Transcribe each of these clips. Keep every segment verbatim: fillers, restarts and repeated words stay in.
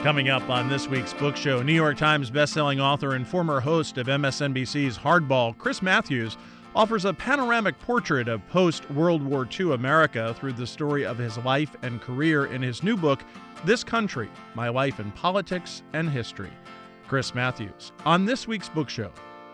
Coming up on this week's book show, New York Times bestselling author and former host of M S N B C's Hardball, Chris Matthews, offers a panoramic portrait of post-World War Two America through the story of his life and career in his new book, This Country, My Life in Politics and History. Chris Matthews on this week's book show.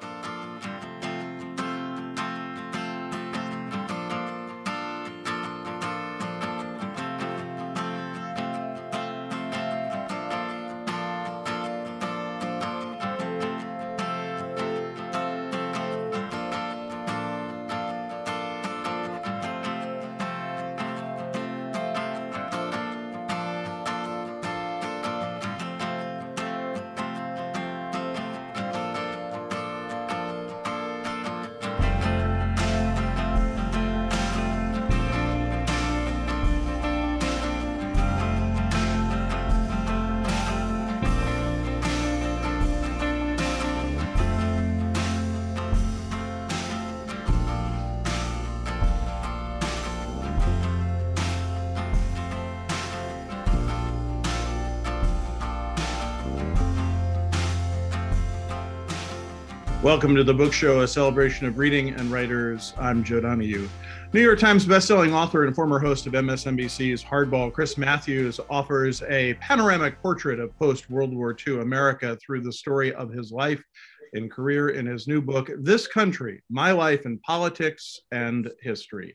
Welcome to the book show, a celebration of reading and writers. I'm Joe Donahue. New York Times bestselling author and former host of M S N B C's Hardball, Chris Matthews, offers a panoramic portrait of post-World War Two America through the story of his life and career in his new book, This Country, My Life in Politics and History.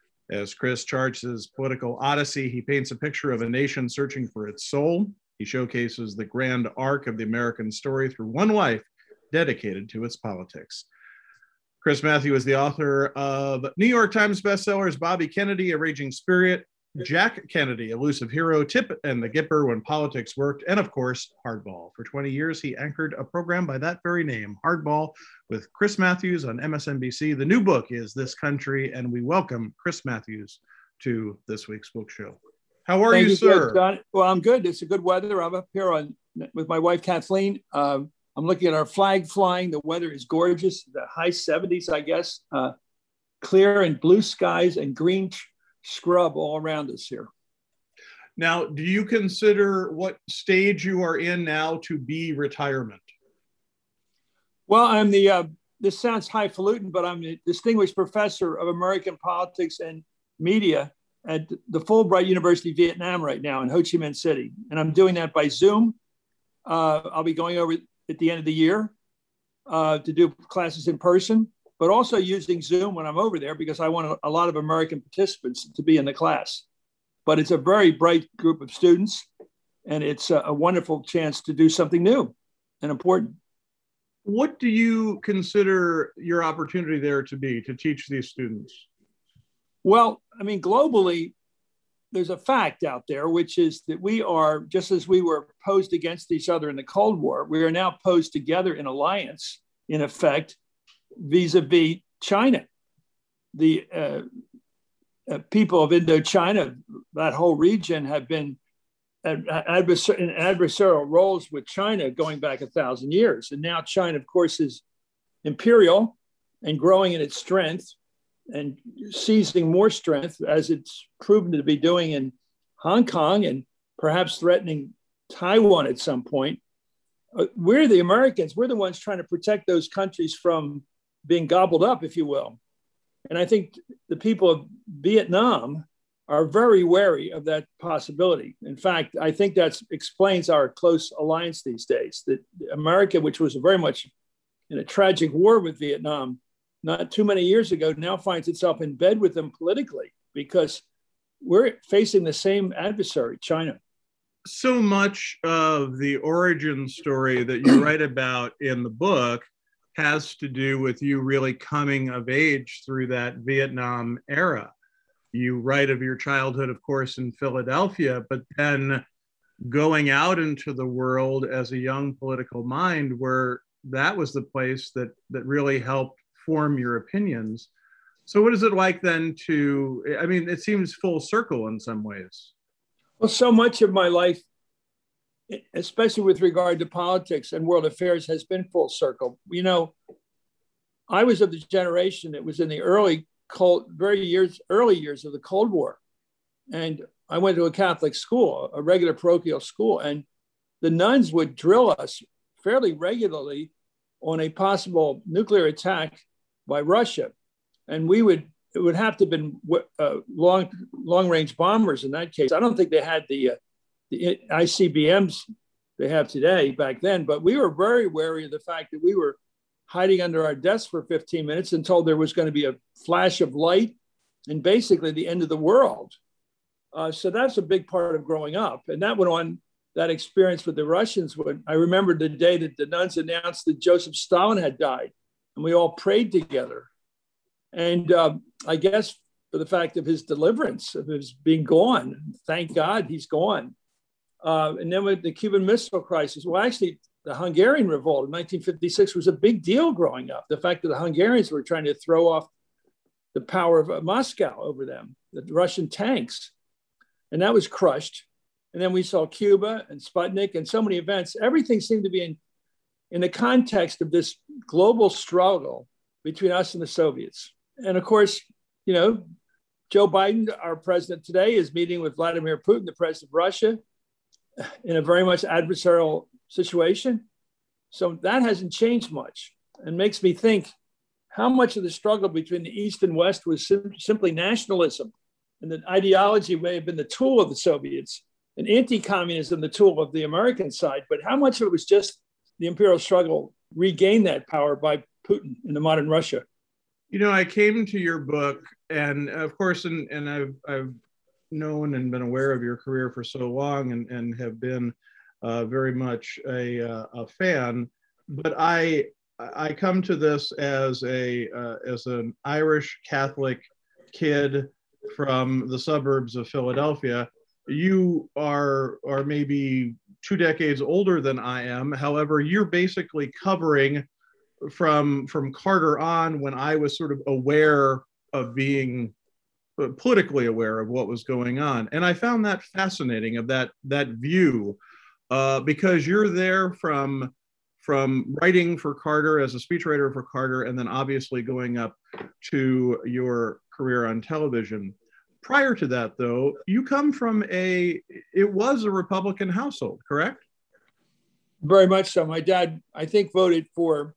As Chris charts his political odyssey, he paints a picture of a nation searching for its soul. He showcases the grand arc of the American story through one life dedicated to its politics. Chris Matthews is the author of New York Times bestsellers Bobby Kennedy, A Raging Spirit, Jack Kennedy, Elusive Hero, Tip and the Gipper, When Politics Worked, and of course, Hardball. For twenty years, he anchored a program by that very name, Hardball, with Chris Matthews on M S N B C. The new book is This Country, and we welcome Chris Matthews to this week's book show. How are Thank you, you, sir? John. Well, I'm good. It's a good weather. I'm up here on with my wife, Kathleen. Uh, I'm looking at our flag flying. The weather is gorgeous. The high seventies, I guess. Uh, clear and blue skies and green sh- scrub all around us here. Now, do you consider what stage you are in now to be retirement? Well, I'm the, uh, this sounds highfalutin, but I'm the distinguished professor of American politics and media at the Fulbright University of Vietnam right now in Ho Chi Minh City. And I'm doing that by Zoom. Uh, I'll be going over at the end of the year uh, to do classes in person, but also using Zoom when I'm over there because I want a, a lot of American participants to be in the class. But it's a very bright group of students, and it's a, a wonderful chance to do something new and important. What do you consider your opportunity there to be, to teach these students? Well, I mean, globally, there's a fact out there, which is that we are, just as we were posed against each other in the Cold War, we are now posed together in alliance, in effect, vis-a-vis China. The uh, uh, people of Indochina, that whole region, have been in adversarial roles with China going back a thousand years. And now China, of course, is imperial and growing in its strength and seizing more strength, as it's proven to be doing in Hong Kong and perhaps threatening Taiwan at some point. Uh, we're the Americans, we're the ones trying to protect those countries from being gobbled up, if you will. And I think the people of Vietnam are very wary of that possibility. In fact, I think that explains our close alliance these days, that America, which was very much in a tragic war with Vietnam, not too many years ago, now finds itself in bed with them politically because we're facing the same adversary, China. So much of the origin story that you write about in the book has to do with you really coming of age through that Vietnam era. You write of your childhood, of course, in Philadelphia, but then going out into the world as a young political mind, where that was the place that that really helped form your opinions. So what is it like then to, I mean, it seems full circle in some ways. Well, so much of my life, especially with regard to politics and world affairs, has been full circle. You know, I was of the generation that was in the early cold, very years, early years of the Cold War. And I went to a Catholic school, a regular parochial school. And the nuns would drill us fairly regularly on a possible nuclear attack by Russia. And we would, it would have to have been uh, long, long range bombers in that case. I don't think they had the, uh, the I C B Ms they have today back then, but we were very wary of the fact that we were hiding under our desks for fifteen minutes and told there was going to be a flash of light and basically the end of the world. Uh, so that's a big part of growing up. And that went on, that experience with the Russians. When I remember the day that the nuns announced that Joseph Stalin had died, and we all prayed together. And uh, I guess for the fact of his deliverance, of his being gone, thank God he's gone. Uh, and then with the Cuban Missile Crisis, well, actually, the Hungarian revolt in nineteen fifty-six was a big deal growing up. The fact that the Hungarians were trying to throw off the power of uh, Moscow over them, the Russian tanks. And that was crushed. And then we saw Cuba and Sputnik and so many events. Everything seemed to be in, in the context of this global struggle between us and the Soviets. And of course, you know, Joe Biden, our president today, is meeting with Vladimir Putin, the president of Russia, in a very much adversarial situation. So that hasn't changed much, and makes me think how much of the struggle between the East and West was sim- simply nationalism, and that ideology may have been the tool of the Soviets, and anti-communism the tool of the American side, but how much of it was just the imperial struggle regained that power by Putin in the modern Russia? You know, I came to your book, and of course, and, and I've, I've known and been aware of your career for so long, and, and have been uh, very much a, uh, a fan, but I I come to this as a uh, as an Irish Catholic kid from the suburbs of Philadelphia. You are are maybe two decades older than I am. However, you're basically covering from from Carter on, when I was sort of aware of being politically aware of what was going on. And I found that fascinating, of that that view, uh, because you're there from from writing for Carter as a speechwriter for Carter, and then obviously going up to your career on television. Prior to that, though, you come from a, it was a Republican household, correct? Very much so. My dad, I think, voted for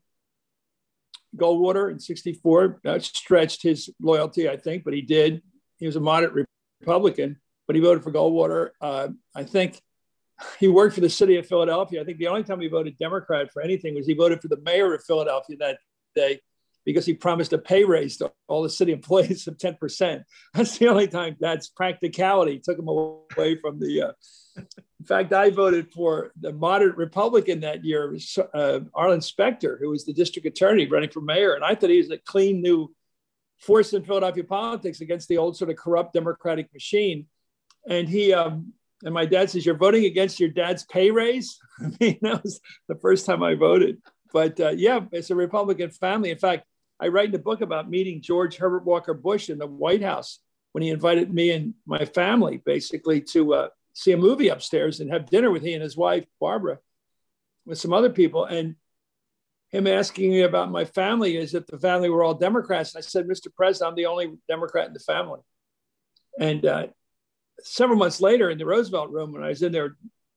Goldwater in sixty-four. That stretched his loyalty, I think, but he did. He was a moderate Republican, but he voted for Goldwater. Uh, I think he worked for the city of Philadelphia. I think the only time he voted Democrat for anything was he voted for the mayor of Philadelphia that day, because he promised a pay raise to all the city employees of ten percent. That's the only time. That's practicality. Took him away from the, uh, in fact, I voted for the moderate Republican that year, uh, Arlen Specter, who was the district attorney running for mayor. And I thought he was a clean new force in Philadelphia politics against the old sort of corrupt Democratic machine. And he, um, and my dad says, "You're voting against your dad's pay raise?" I mean, that was the first time I voted. But uh, yeah, it's a Republican family. In fact, I write in the book about meeting George Herbert Walker Bush in the White House when he invited me and my family basically to uh, see a movie upstairs and have dinner with he and his wife, Barbara, with some other people. And him asking me about my family, as if the family were all Democrats. And I said, "Mister President, I'm the only Democrat in the family." And uh, several months later in the Roosevelt Room, when I was in there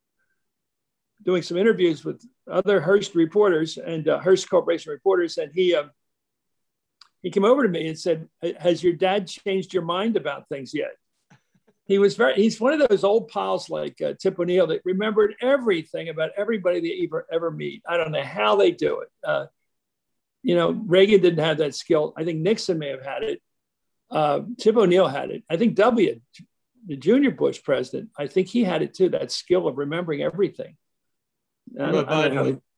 doing some interviews with other Hearst reporters and uh, Hearst Corporation reporters, and he, uh, he came over to me and said, "Has your dad changed your mind about things yet?" He was very, he's one of those old pals like uh, Tip O'Neill that remembered everything about everybody they ever, ever meet. I don't know how they do it. Uh, you know, Reagan didn't have that skill. I think Nixon may have had it. Uh, Tip O'Neill had it. I think W, the junior Bush president, I think he had it too, that skill of remembering everything. I, don't, I, don't know.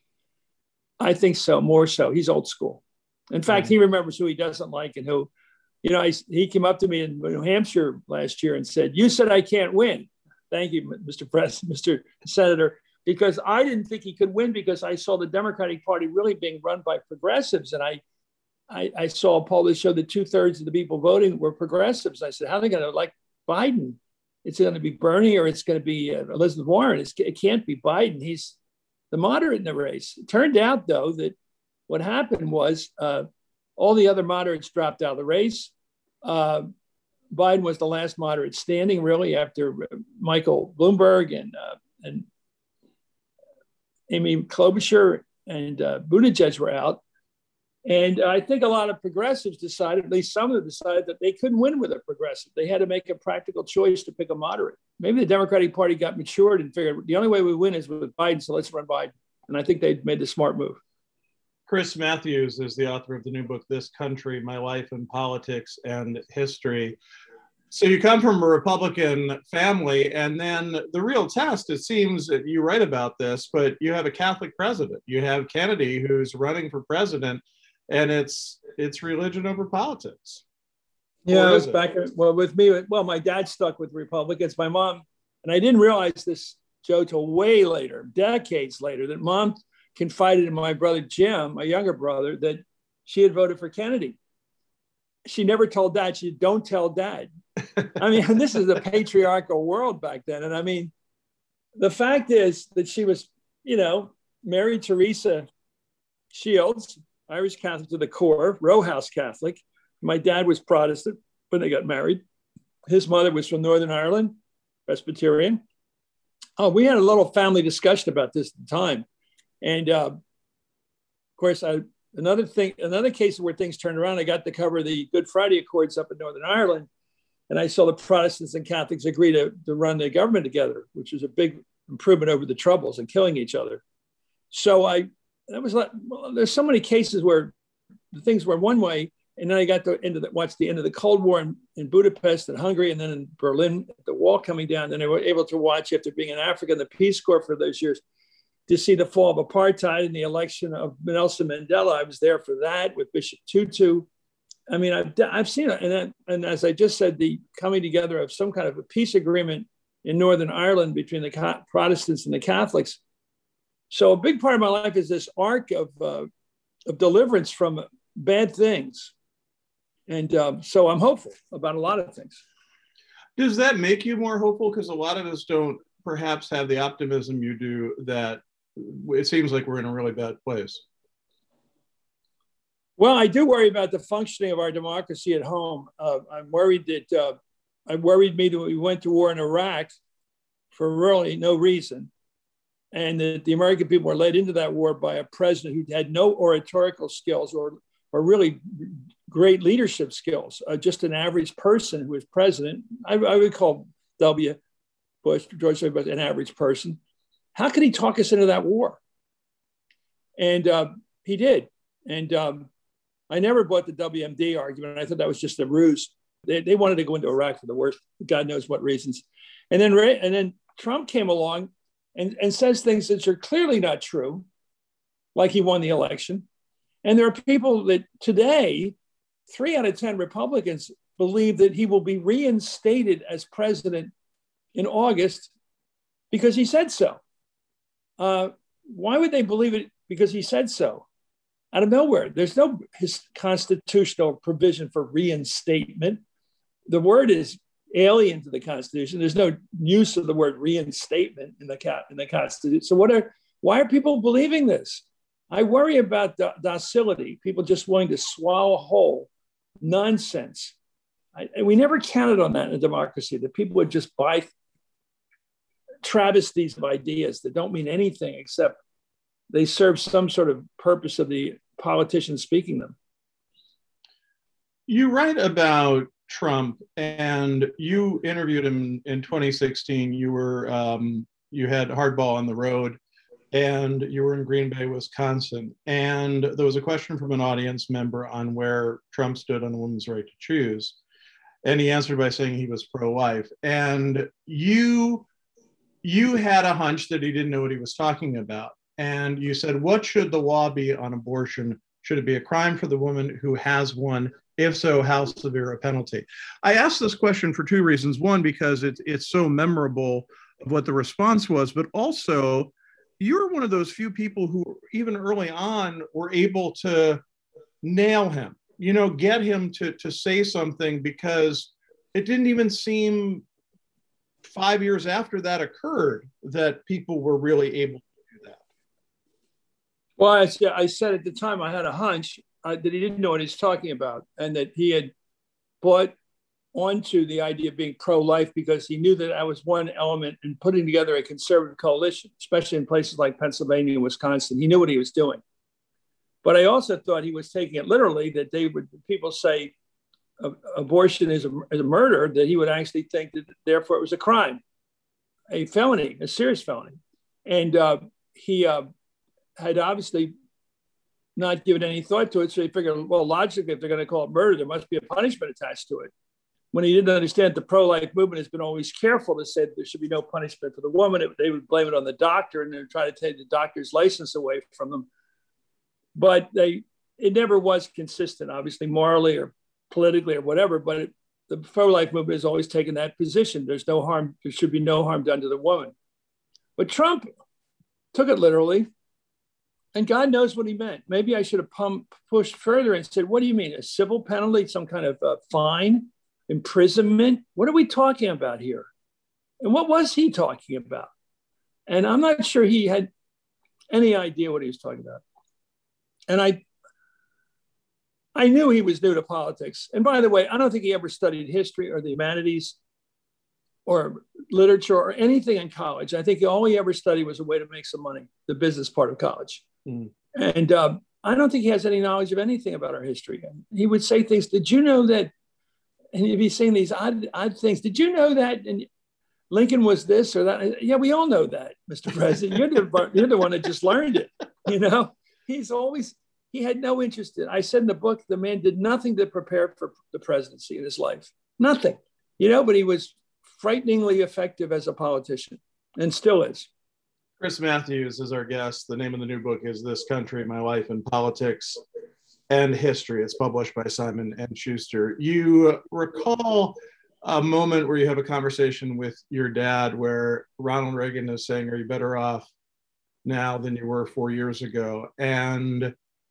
I think so, more so. He's old school. In fact, he remembers who he doesn't like and who, you know, I, he came up to me in New Hampshire last year and said, "You said I can't win." Thank you, Mister President, Mister Senator, because I didn't think he could win because I saw the Democratic Party really being run by progressives. And I, I, I saw a poll that showed that two thirds of the people voting were progressives. I said, "How are they going to like Biden? It's going to be Bernie or it's going to be uh, Elizabeth Warren. It's, it can't be Biden. He's the moderate in the race." It turned out, though, that what happened was uh, all the other moderates dropped out of the race. Uh, Biden was the last moderate standing, really, after Michael Bloomberg and uh, and Amy Klobuchar and uh, Buttigieg were out. And I think a lot of progressives decided, at least some of them decided, that they couldn't win with a progressive. They had to make a practical choice to pick a moderate. Maybe the Democratic Party got matured and figured the only way we win is with Biden, so let's run Biden. And I think they made the smart move. Chris Matthews is the author of the new book, This Country, My Life in Politics and History. So you come from a Republican family, and then the real test, it seems that you write about this, but you have a Catholic president. You have Kennedy, who's running for president, and it's it's religion over politics. Yeah, it's back. Well, with me, well, my dad stuck with Republicans. My mom, and I didn't realize this, Joe, till way later, decades later, that mom confided in my brother Jim, my younger brother, that she had voted for Kennedy. She never told dad. She said, don't tell dad. I mean, this is a patriarchal world back then. And I mean, the fact is that she was, you know, Mary Teresa Shields, Irish Catholic to the core, row house Catholic. My dad was Protestant when they got married. His mother was from Northern Ireland, Presbyterian. Oh, we had a little family discussion about this at the time. And uh, of course, I, another thing, another case where things turned around, I got to cover the Good Friday Accords up in Northern Ireland. And I saw the Protestants and Catholics agree to, to run the government together, which was a big improvement over the Troubles and killing each other. So I, that was like, well, there's so many cases where the things were one way. And then I got to into the, watch the end of the Cold War in, in Budapest and Hungary, and then in Berlin, the wall coming down. Then I was able to watch, after being in Africa in the Peace Corps for those years, to see the fall of apartheid and the election of Nelson Mandela. I was there for that with Bishop Tutu. I mean, I've, I've seen it. And, then, and as I just said, the coming together of some kind of a peace agreement in Northern Ireland between the Protestants and the Catholics. So a big part of my life is this arc of, uh, of deliverance from bad things. And um, so I'm hopeful about a lot of things. Does that make you more hopeful? Because a lot of us don't perhaps have the optimism you do, that it seems like we're in a really bad place. Well, I do worry about the functioning of our democracy at home. Uh, I'm worried that, uh, I worried me that we went to war in Iraq for really no reason. And that the American people were led into that war by a president who had no oratorical skills or, or really great leadership skills, uh, just an average person who was president. I, I would call W. Bush, George W. Bush, an average person. How could he talk us into that war? And uh, he did. And um, I never bought the W M D argument. I thought that was just a ruse. They, they wanted to go into Iraq for the worst, God knows what reasons. And then, and then Trump came along and, and says things that are clearly not true, like he won the election. And there are people that today, three out of ten Republicans believe that he will be reinstated as president in August because he said so. Uh, why would they believe it? Because he said so. Out of nowhere. There's no his constitutional provision for reinstatement. The word is alien to the Constitution. There's no use of the word reinstatement in the, in the Constitution. So what are, why are people believing this? I worry about do- docility, people just wanting to swallow whole nonsense. I, and we never counted on that in a democracy, that people would just buy travesties of ideas that don't mean anything except they serve some sort of purpose of the politicians speaking them. You write about Trump, and you interviewed him in twenty sixteen. You were um, you had Hardball on the road, and you were in Green Bay, Wisconsin. And there was a question from an audience member on where Trump stood on a woman's right to choose. And he answered by saying he was pro-life. And you, you had a hunch that he didn't know what he was talking about. And you said, what should the law be on abortion? Should it be a crime for the woman who has one? If so, how severe a penalty? I asked this question for two reasons. One, because it's, it's so memorable of what the response was, but also you're one of those few people who even early on were able to nail him, you know, get him to, to say something, because it didn't even seem five years after that occurred that people were really able to do that. Well, I, I said at the time I had a hunch uh, that he didn't know what he's talking about, and that he had bought onto the idea of being pro-life because he knew that that was one element in putting together a conservative coalition, especially in places like Pennsylvania and Wisconsin. He knew what he was doing. But I also thought he was taking it literally, that they would, people say uh, abortion is a, is a murder, that he would actually think that therefore it was a crime, a felony, a serious felony. And uh, he uh, had obviously not given any thought to it. So he figured, well, logically, if they're going to call it murder, there must be a punishment attached to it. When he didn't understand the pro-life movement has been always careful to say that there should be no punishment for the woman. It, they would blame it on the doctor and they'd try to take the doctor's license away from them. But they, it never was consistent, obviously, morally or politically or whatever. But it, the pro-life movement has always taken that position. There's no harm, there should be no harm done to the woman. But Trump took it literally. And God knows what he meant. Maybe I should have pumped, pushed further and said, what do you mean? A civil penalty, some kind of uh, fine, imprisonment? What are we talking about here? And what was he talking about? And I'm not sure he had any idea what he was talking about. And I, I knew he was new to politics. And by the way, I don't think he ever studied history or the humanities or literature or anything in college. I think all he ever studied was a way to make some money, the business part of college. Mm. And um, I don't think he has any knowledge of anything about our history. And he would say things, did you know that, and he'd be saying these odd, odd things, did you know that and Lincoln was this or that? Yeah, we all know that, Mister President. You're the, you're the one that just learned it, you know? He's always, he had no interest in, I said in the book, the man did nothing to prepare for the presidency in his life. Nothing, you know, but he was frighteningly effective as a politician and still is. Chris Matthews is our guest. The name of the new book is This Country, My Life in Politics and History. It's published by Simon and Schuster. You recall a moment where you have a conversation with your dad where Ronald Reagan is saying, are you better off now than you were four years ago? And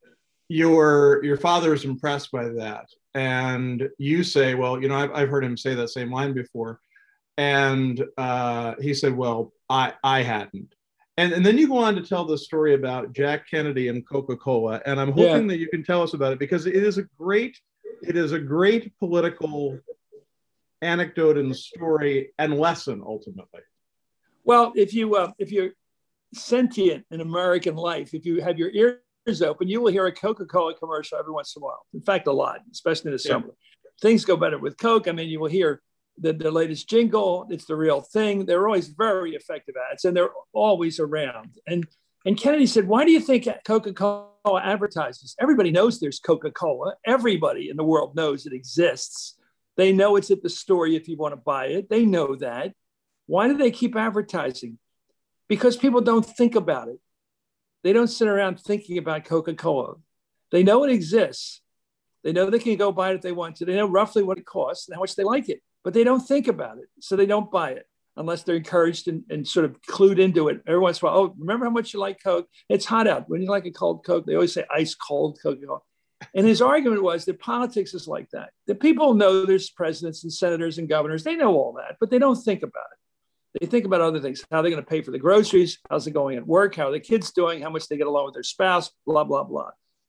your, your father is impressed by that. And you say, well, you know, I've, I've heard him say that same line before. And uh, he said, well, I, I hadn't. And, and then you go on to tell the story about Jack Kennedy and Coca-Cola. And I'm hoping yeah. that you can tell us about it because it is a great, it is a great political anecdote and story and lesson ultimately. Well, if you, uh, if you're sentient in American life, if you have your ears open, you will hear a Coca-Cola commercial every once in a while. In fact, a lot, especially in the summer. Yeah. Things go better with Coke. I mean, you will hear The, the latest jingle, it's the real thing. They're always very effective ads and they're always around. And, and Kennedy said, why do you think Coca-Cola advertises? Everybody knows there's Coca-Cola. Everybody in the world knows it exists. They know it's at the store if you want to buy it. They know that. Why do they keep advertising? Because people don't think about it. They don't sit around thinking about Coca-Cola. They know it exists. They know they can go buy it if they want to. They know roughly what it costs and how much they like it. But they don't think about it. So they don't buy it unless they're encouraged and, and sort of clued into it. Every once in a while, oh, remember how much you like Coke? It's hot out. When you like a cold Coke, they always say ice cold Coca-Cola. And his argument was that politics is like that. The people know there's presidents and senators and governors. They know all that, but they don't think about it. They think about other things. How they're going to pay for the groceries. How's it going at work? How are the kids doing? How much they get along with their spouse, blah, blah, blah.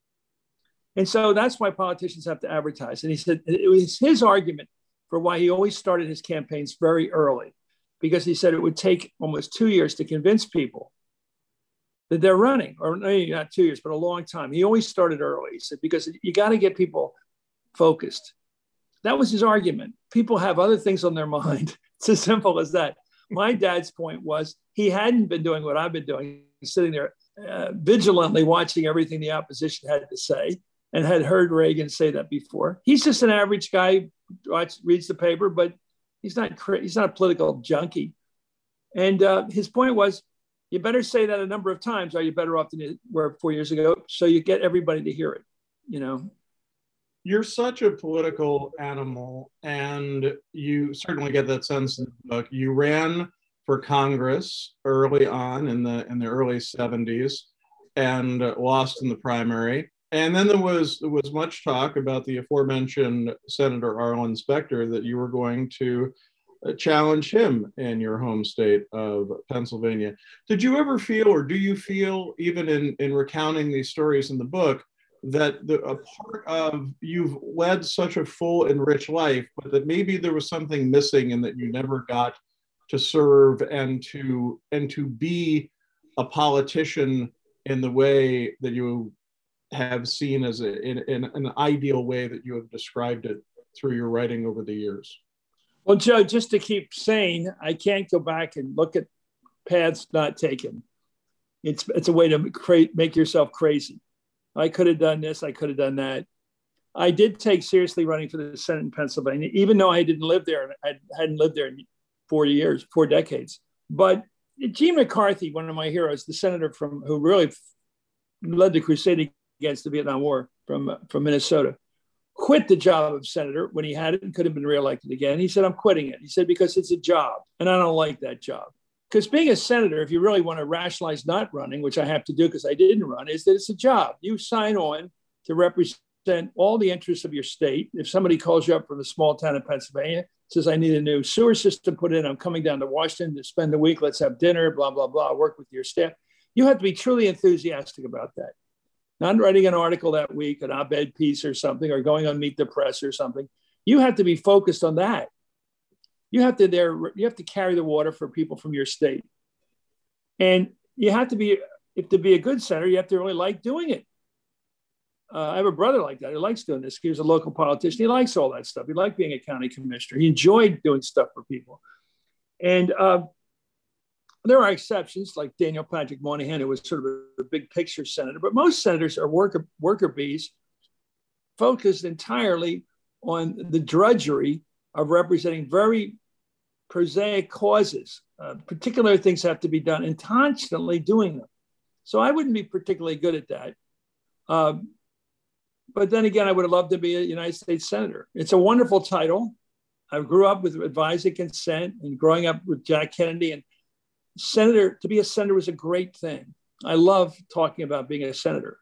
And so that's why politicians have to advertise. And he said it was his argument for why he always started his campaigns very early, because he said it would take almost two years to convince people that they're running, or maybe not two years, but a long time. He always started early. He said, because you got to get people focused. That was his argument. People have other things on their mind. It's as simple as that. My dad's point was he hadn't been doing what I've been doing, sitting there uh, vigilantly watching everything the opposition had to say, and had heard Reagan say that before. He's just an average guy, watch, reads the paper, but he's not he's not a political junkie. And uh, his point was, you better say that a number of times, or you're better off than you were four years ago, so you get everybody to hear it, you know? You're such a political animal, and you certainly get that sense in the book. You ran for Congress early on in the in the early seventies and lost in the primary. And then there was there was much talk about the aforementioned Senator Arlen Specter that you were going to challenge him in your home state of Pennsylvania. Did you ever feel, or do you feel, even in, in recounting these stories in the book, that the, a part of you've led such a full and rich life, but that maybe there was something missing and that you never got to serve and to and to be a politician in the way that you have seen as a, in, in an ideal way that you have described it through your writing over the years? Well, Joe, just to keep sane, I can't go back and look at paths not taken. It's it's a way to create, make yourself crazy. I could have done this. I could have done that. I did take seriously running for the Senate in Pennsylvania, even though I didn't live there. I hadn't lived there in four years, four decades. But Gene McCarthy, one of my heroes, the senator from who really led the crusade against the Vietnam War from, from Minnesota, quit the job of senator when he had it and could have been reelected again. He said, I'm quitting it. He said, because it's a job and I don't like that job. Because being a senator, if you really want to rationalize not running, which I have to do because I didn't run, is that it's a job. You sign on to represent all the interests of your state. If somebody calls you up from a small town in Pennsylvania, says, I need a new sewer system put in, I'm coming down to Washington to spend the week, let's have dinner, blah, blah, blah, work with your staff. You have to be truly enthusiastic about that. Not writing an article that week, an op-ed piece or something, or going on Meet the Press or something. You have to be focused on that. You have to there. You have to carry the water for people from your state, and you have to be. If to be a good senator, you have to really like doing it. Uh, I have a brother like that. He likes doing this. He was a local politician. He likes all that stuff. He liked being a county commissioner. He enjoyed doing stuff for people. And uh, there are exceptions, like Daniel Patrick Moynihan, who was sort of a, a big picture senator. But most senators are worker worker bees, focused entirely on the drudgery of representing very prosaic causes. Uh, particular things have to be done and constantly doing them. So I wouldn't be particularly good at that. Um, but then again, I would have loved to be a United States Senator. It's a wonderful title. I grew up with advised consent and growing up with Jack Kennedy, and senator, to be a senator was a great thing. I love talking about being a senator.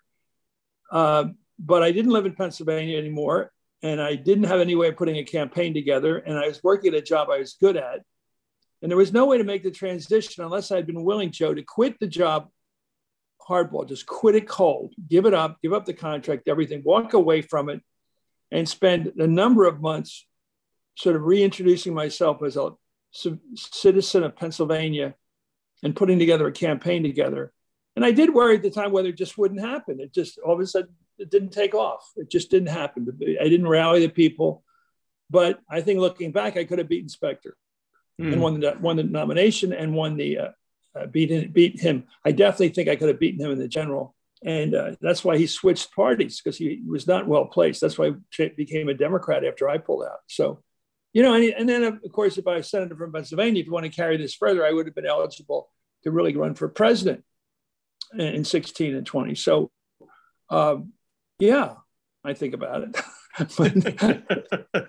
Uh, but I didn't live in Pennsylvania anymore. And I didn't have any way of putting a campaign together. And I was working at a job I was good at. And there was no way to make the transition unless I'd been willing, Joe, to quit the job hardball, just quit it cold, give it up, give up the contract, everything, walk away from it, and spend a number of months sort of reintroducing myself as a citizen of Pennsydvania and putting together a campaign together. And I did worry at the time whether it just wouldn't happen. It just all of a sudden, it didn't take off. It just didn't happen. I didn't rally the people. But I think looking back, I could have beaten Specter mm. and won the, won the nomination and won the uh, uh, beat, beat him. I definitely think I could have beaten him in the general. And uh, that's why he switched parties, because he was not well placed. That's why he became a Democrat after I pulled out. So, you know, and, and then, of course, if I was senator from Pennsylvania, if you want to carry this further, I would have been eligible to really run for president in sixteen and twenty. So, um, yeah, I think about it.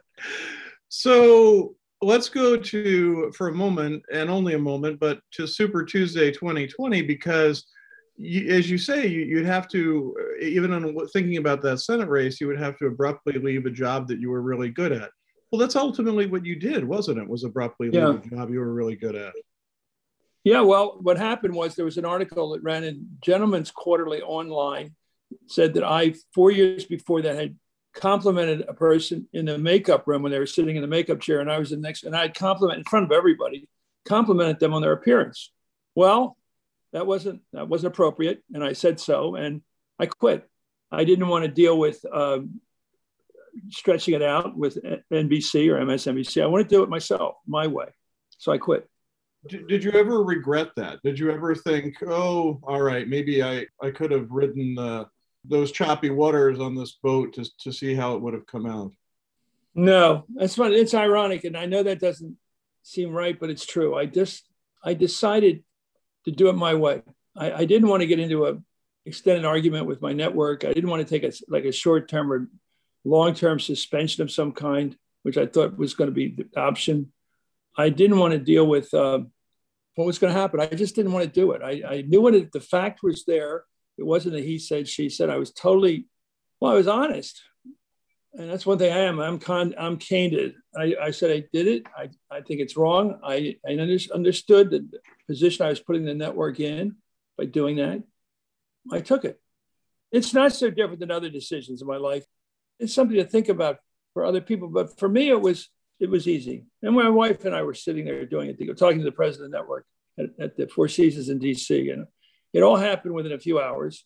So let's go to, for a moment, and only a moment, but to Super Tuesday twenty twenty, because you, as you say, you, you'd have to, even on thinking about that Senate race, you would have to abruptly leave a job that you were really good at. Well, that's ultimately what you did, wasn't it? Was abruptly leave yeah. a job you were really good at. Yeah, well, what happened was there was an article that ran in Gentleman's Quarterly Online, said that I, four years before that, had complimented a person in the makeup room when they were sitting in the makeup chair, and I was the next, and I had complimented in front of everybody, complimented them on their appearance. Well, that wasn't that wasn't appropriate, and I said so, and I quit. I didn't want to deal with um, stretching it out with N B C or M S N B C. I want to do it myself, my way. So I quit. Did, did you ever regret that? Did you ever think, oh, all right, maybe I, I could have ridden uh, those choppy waters on this boat to, to see how it would have come out? No, that's funny. It's ironic. And I know that doesn't seem right, but it's true. I just, I decided to do it my way. I, I didn't want to get into a extended argument with my network. I didn't want to take a, like a short-term or long-term suspension of some kind, which I thought was going to be the option. I didn't want to deal with uh, what was going to happen. I just didn't want to do it. I, I knew what it, the fact was there. It wasn't a he said, she said. I was totally, well, I was honest. And that's one thing I am. I'm con, I'm candid. I, I said I did it. I, I think it's wrong. I, I understood the position I was putting the network in by doing that. I took it. It's not so different than other decisions in my life. It's something to think about for other people. But for me, it was it was easy. And my wife and I were sitting there doing it, talking to the president of the network at, at the Four Seasons in D C. And it all happened within a few hours.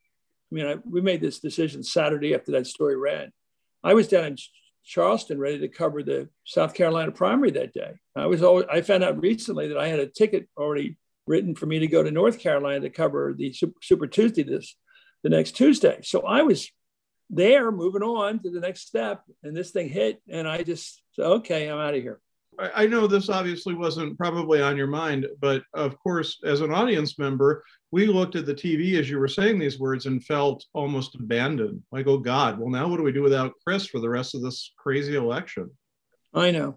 I mean, I, we made this decision Saturday after that story ran. I was down in Charleston ready to cover the South Carolina primary that day. I was always, I found out recently that I had a ticket already written for me to go to North Carolina to cover the Super, Super Tuesday this the next Tuesday. So I was there moving on to the next step, and this thing hit, and I just said, okay, I'm out of here. I know this obviously wasn't probably on your mind, but of course, as an audience member, we looked at the T V as you were saying these words and felt almost abandoned. Like, oh God, well, now what do we do without Chris for the rest of this crazy election? I know.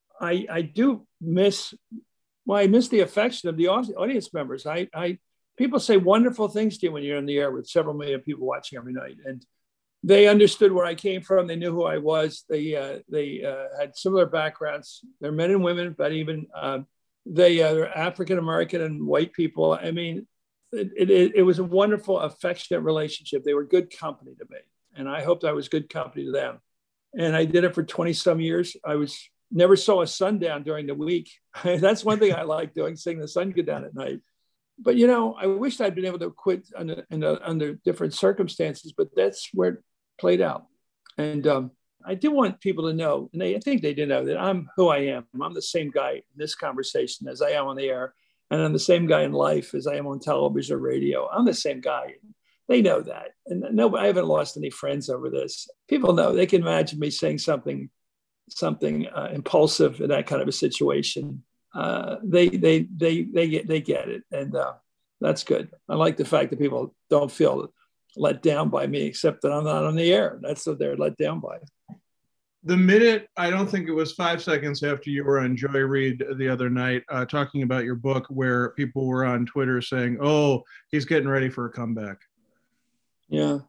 I I do miss, well, I miss the affection of the audience members. I, I people say wonderful things to you when you're in the air with several million people watching every night. And they understood where I came from. They knew who I was. They uh, they uh, had similar backgrounds. They're men and women, but even uh, they uh, are African American and white people. I mean, it, it, it was a wonderful, affectionate relationship. They were good company to me, and I hoped I was good company to them. And I did it for twenty some years. I was never saw a sundown during the week. That's one thing I like doing, seeing the sun go down at night. But, you know, I wished I'd been able to quit under, under, under different circumstances, but that's where it played out. And um, I do want people to know, and they, I think they do know, that I'm who I am. I'm the same guy in this conversation as I am on the air, and I'm the same guy in life as I am on television or radio. I'm the same guy. They know that. And no, I haven't lost any friends over this. People know. They can imagine me saying something, something uh, impulsive in that kind of a situation. Uh, they they they they get they get it, and uh, that's good. I like the fact that people don't feel let down by me, except that I'm not on the air. That's what they're let down by. The minute, I don't think it was five seconds after you were on Joy Reid the other night, uh, talking about your book, where people were on Twitter saying, "Oh, he's getting ready for a comeback." Yeah,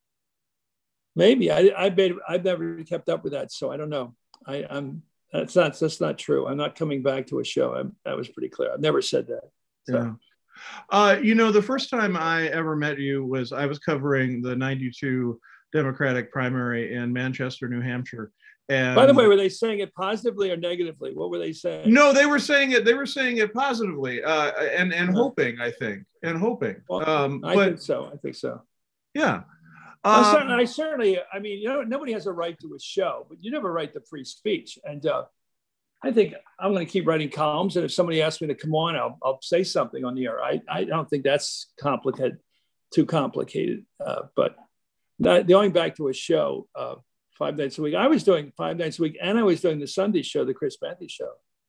maybe. I I bet I've never kept up with that, so I don't know. I, I'm. That's not, that's not true. I'm not coming back to a show. I'm, that was pretty clear. I've never said that. So. Yeah. Uh, you know, the first time I ever met you was I was covering the ninety-two Democratic primary in Manchester, New Hampshire. And by the way, were they saying it positively or negatively? What were they saying? No, they were saying it. They were saying it positively, uh, and and hoping. I think and hoping. Well, um, I but, think so. I think so. Yeah. I, Um, certainly, I certainly, I mean, you know, nobody has a right to a show, but you never right to free speech. And uh, I think I'm going to keep writing columns. And if somebody asks me to come on, I'll, I'll say something on the air. I, I don't think that's complicated, too complicated. Uh, but not, going back to a show uh, five nights a week, I was doing five nights a week, and I was doing the Sunday show, the Chris Matthews Show.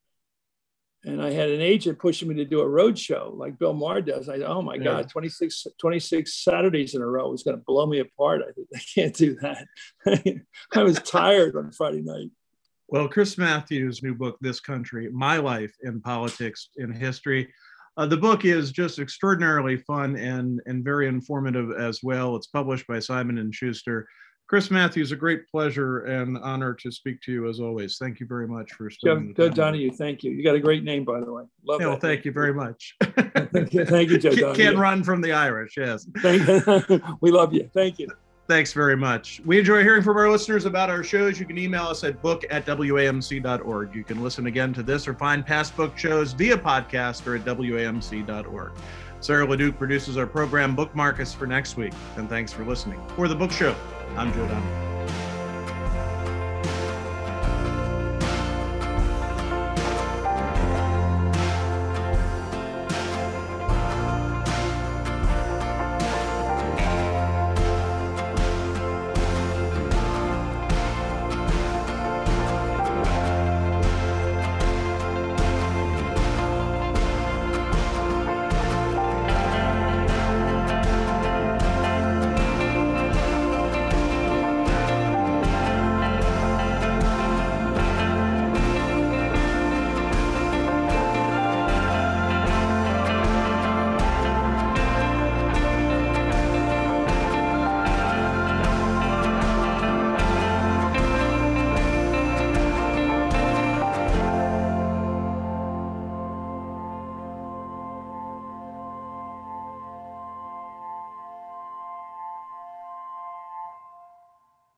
And I had an agent pushing me to do a road show like Bill Maher does. I, oh my yeah. God, twenty-six, twenty-six Saturdays in a row was going to blow me apart. I think I can't do that. I was tired on Friday night. Well, Chris Matthews' new book, This Country, My Life in Politics in History. Uh, the book is just extraordinarily fun and, and very informative as well. It's published by Simon and Schuster. Chris Matthews, a great pleasure and honor to speak to you as always. Thank you very much for spending Joe, Joe Donahue, thank you. You got a great name, by the way. Love yeah, that. Well, thank you very much. thank, you, thank you, Joe Donahue. Can't run from the Irish, yes. Thank you. We love you. Thank you. Thanks very much. We enjoy hearing from our listeners about our shows. You can email us at book at W A M C dot org. You can listen again to this or find past book shows via podcast or at W A M C dot org. Sarah LeDuc produces our program. Bookmark us for next week. And thanks for listening. For The Book Show, I'm Joe Donahue.